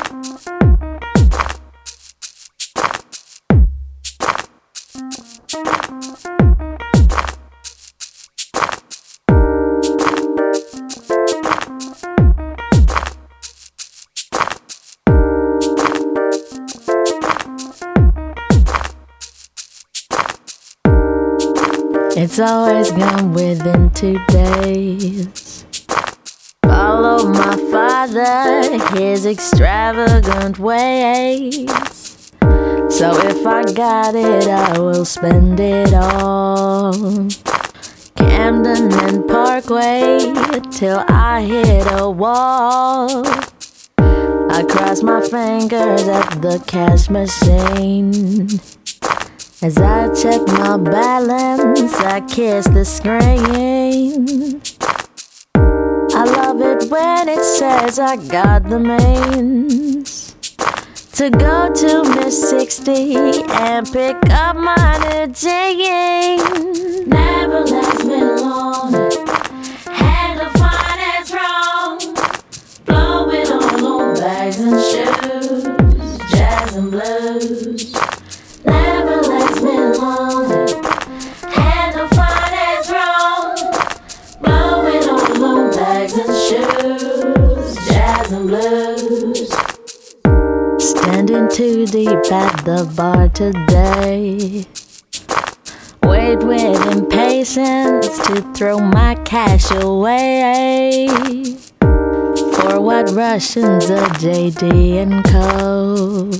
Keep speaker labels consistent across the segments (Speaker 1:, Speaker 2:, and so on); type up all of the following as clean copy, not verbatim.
Speaker 1: It's always gone within 2 days. Follow my father, his extravagant ways. So if I got it, I will spend it all. Camden and Parkway till I hit a wall. I cross my fingers at the cash machine. As I check my balance, I kiss the screen. I love it when it says I got the means to go to Miss 60 and pick up my new jeans. Never lets me alone. Had the finance wrong. Blowing on bags and shoes, jazz and blues. Never lets me alone. Had the finance wrong. Blowing on bags and shoes, jazz and blues. Standing too deep at the bar today. Wait with impatience to throw my cash away. For what Russians are JD and Co.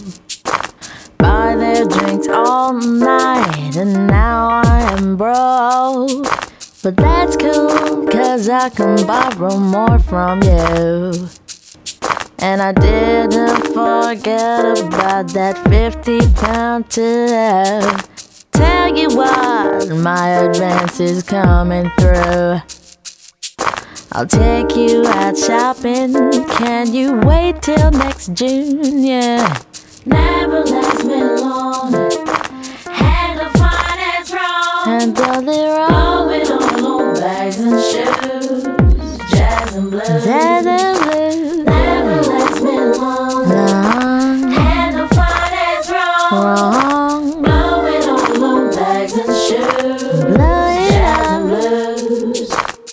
Speaker 1: Buy their drinks all night and now I am broke. But that's cool, cause I can borrow more from you. And I didn't forget about that 50-pound tip. Tell you what, my advance is coming through. I'll take you out shopping. Can you wait till next June? Yeah. Never lets me alone. Had the finance wrong. Handled it wrong. Blowing on bags and shoes, jazz and blues. Jazz and blues. Never lets me alone. No. Had the finance wrong. Blowing on bags and shoes, jazz and blues.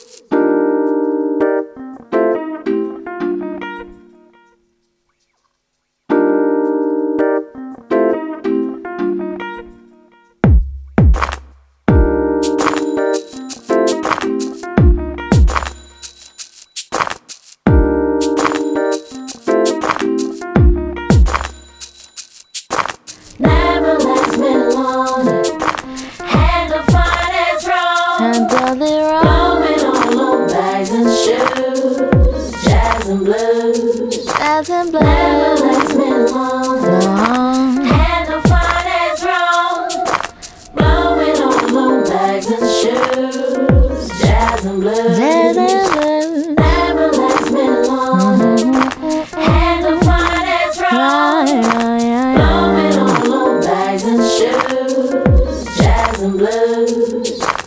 Speaker 1: Never lets me alone. Had the finance wrong. Handled it wrong. Blowing on bags and shoes, jazz and blues. Jazz and blues. Never lets me alone. No. Had the finance wrong. Blowing on bags and shoes, jazz and blues. Jazz and blues. Never lets me alone. Had the finance wrong. Blowing on bags and shoes, jazz and blues.